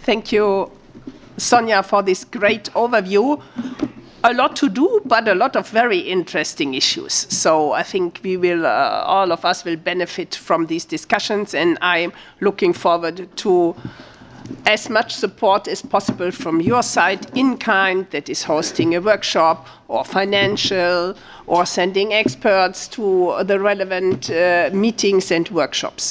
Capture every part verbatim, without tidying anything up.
Thank you, Sonja, for this great overview. A lot to do, but a lot of very interesting issues. So I think we will, uh, all of us will benefit from these discussions, and I'm looking forward to as much support as possible from your side, in kind, that is hosting a workshop, or financial, or sending experts to the relevant uh, meetings and workshops.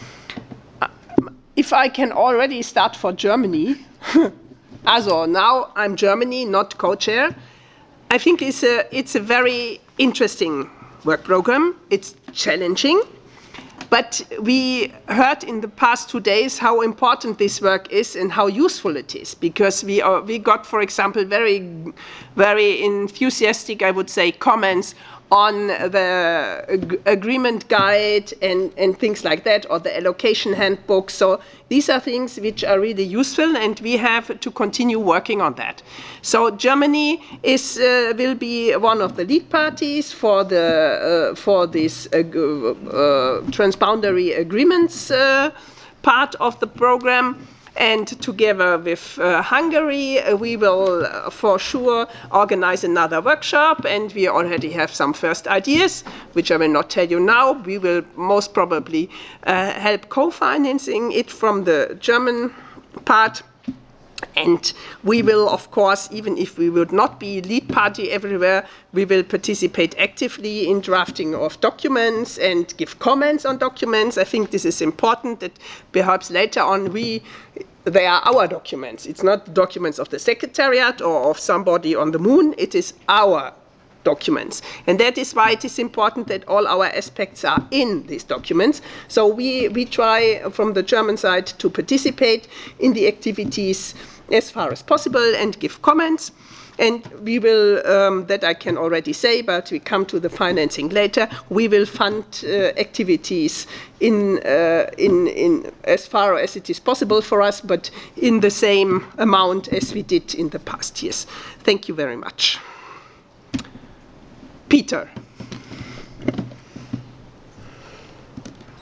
If I can already start for Germany, also now I'm Germany, not co-chair. I think it's a, it's a very interesting work program. It's challenging, but we heard in the past two days how important this work is and how useful it is, because we, are, we got, for example, very, very enthusiastic, I would say, comments on the ag agreement guide and, and things like that, or the allocation handbook. So these are things which are really useful, and we have to continue working on that. So Germany is, uh, will be one of the lead parties for, the, uh, for this uh, uh, transboundary agreements uh, part of the program. And together with uh, Hungary, uh, we will uh, for sure organize another workshop, and we already have some first ideas, which I will not tell you now. We will most probably uh, help co-financing it from the German part. And we will, of course, even if we would not be lead party everywhere, we will participate actively in drafting of documents and give comments on documents. I think this is important, that perhaps later on we, they are our documents. It's not documents of the Secretariat or of somebody on the moon. It is our documents. And that is why it is important that all our aspects are in these documents. So we, we try from the German side to participate in the activities as far as possible and give comments. And we will, um, that I can already say, but we come to the financing later, we will fund uh, activities in, uh, in, in as far as it is possible for us, but in the same amount as we did in the past years. Thank you very much. Peter.